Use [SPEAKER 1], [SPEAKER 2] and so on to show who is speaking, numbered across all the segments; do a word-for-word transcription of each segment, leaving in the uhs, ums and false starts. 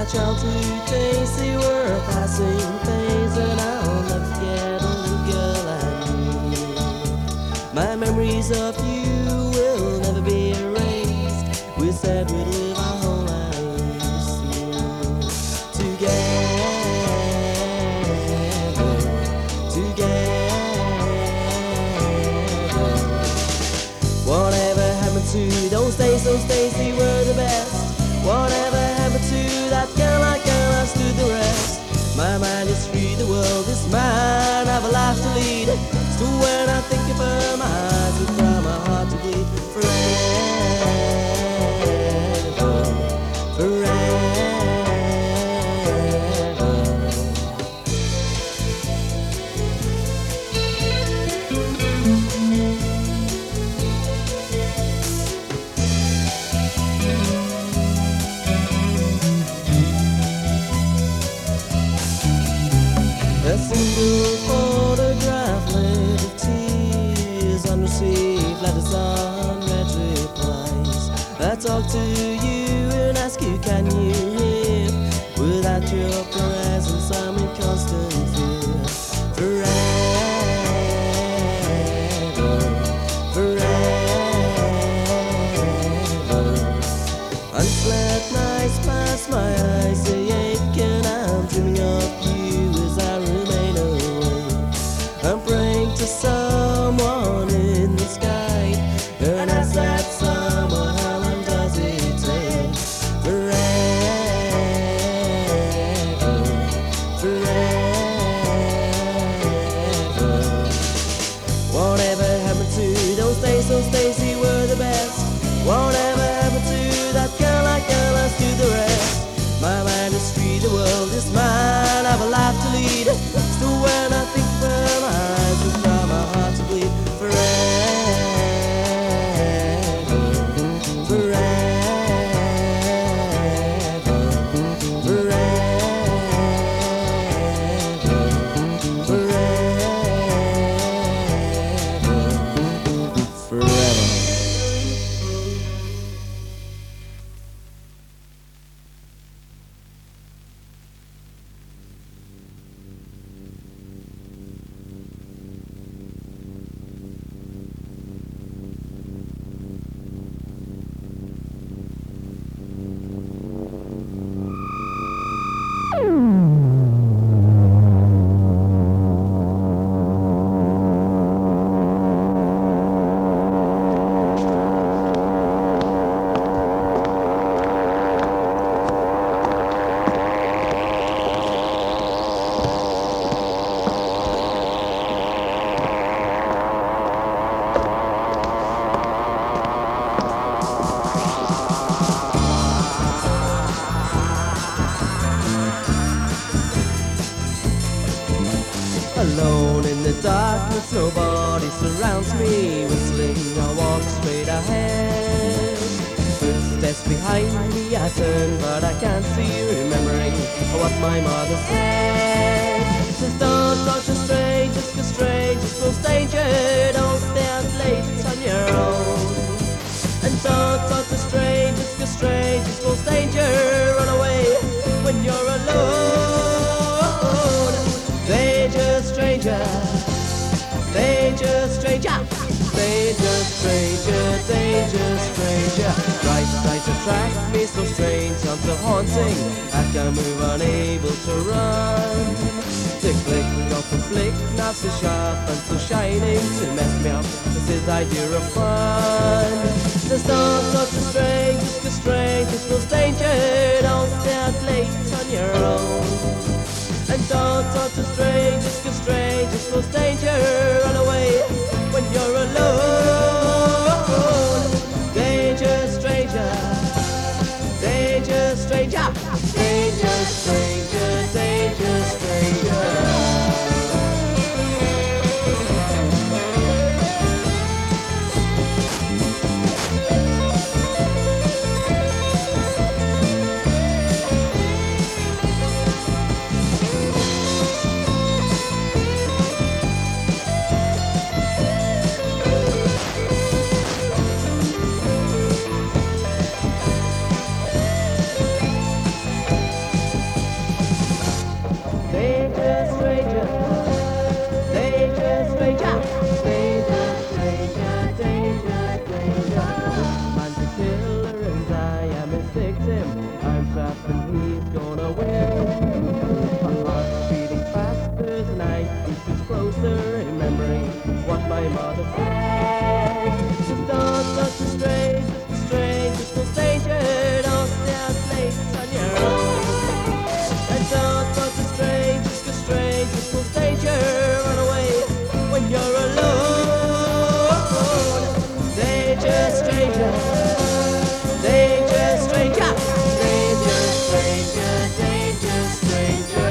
[SPEAKER 1] childhood days, they were a passing phase, and I'll never forget a little girl I knew. My memories of you will never be erased. We said we'd live our whole lives through together, together. Whatever happened to those days, those days they were the best. Whatever happened to that girl, that girl, I stood the rest. My mind is free, the world is mine, I've a life to lead. Still when I think of her, my eyes will cry, my heart to bleed. Forever, forever. A single photograph left of tears, unreceived letters, unread replies. I talk to you and ask you, can you hear? Without your presence, I'm in constant fear. Forever, forever. Unslept nights pass, my eyes they ache, and I'm dreaming of you. I'm praying to someone in the sky, and as that someone, how long does it take? Forever, forever. Whatever happened to those days, those days they were the best. Whatever happened to that girl, that girl, let's do the rest. My mind is free, the world is mine, I've a life to lead. Still when I think of her, my eyes will cry, my heart to bleed. Forever, forever, forever, forever, forever. Alone in the darkness, nobody surrounds me. Whistling, I walk straight ahead. Footsteps behind me, I turn, but I can't see. Remembering what my mother said. Just don't talk to strangers, 'cause strangers cause danger. Don't stay out late on your own. And don't talk to strangers, 'cause strangers cause danger. Run away when you're alone. Danger stranger, danger stranger, danger stranger, danger stranger. Bright lights attract me, so strange, I'm so haunting. I can move unable to run. The click of the flick, not so sharp and so shining to mess me up. This is idea of fun. There's no sort of strangers, 'cause strangers cause danger. Don't stay out late on your own. And don't talk to strangers, 'cause strangers cause danger. Run away when you're alone. Danger stranger, danger stranger, danger stranger, danger stranger. my mother friend. The thoughts of the strange, the strange, the stranger, don't stay out late on your own. And thoughts of the strange, the strange, the stranger, run away when you're alone. Danger stranger, danger stranger, danger stranger, danger stranger.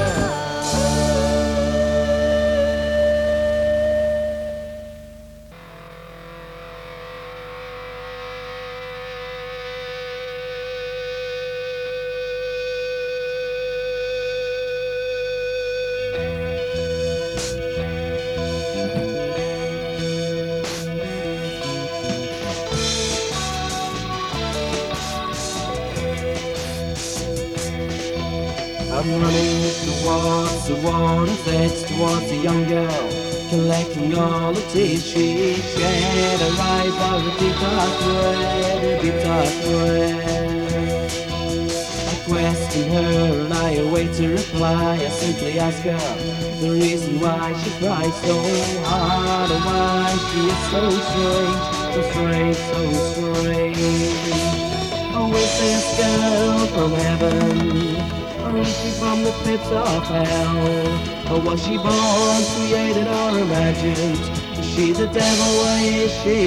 [SPEAKER 1] I'm running towards the water that's towards a young girl, collecting all the tears she shed. I ride by the deep dark red, the deep dark red. I question her and I await to reply. I simply ask her the reason why she cries so hard, and why she is so strange, so strange, so strange. Oh, is this girl from heaven? Or is she from the pits of hell? Or was she born, created or imagined? Is she the devil, or is she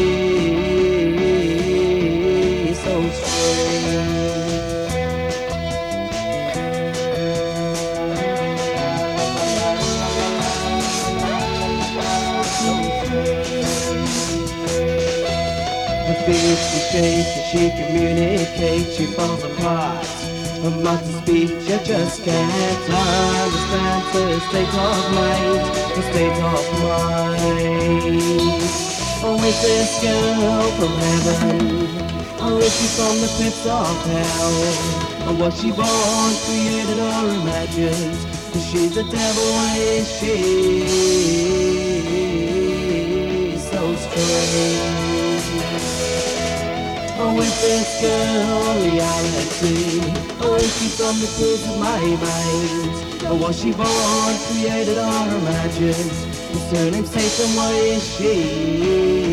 [SPEAKER 1] so strange? The fears she shakes, as she communicates, she falls apart. Her mother's speech, I just can't understand the state of mind, the state of mind. Oh, is this girl from heaven? Or is she from the pits of hell? Or was she born, created or imagined? Is she the devil, or is she so strange? Oh, is this girl reality? Or is she from the pits of my mind? Or was she born, created or imagined? Is her name Satan, or is she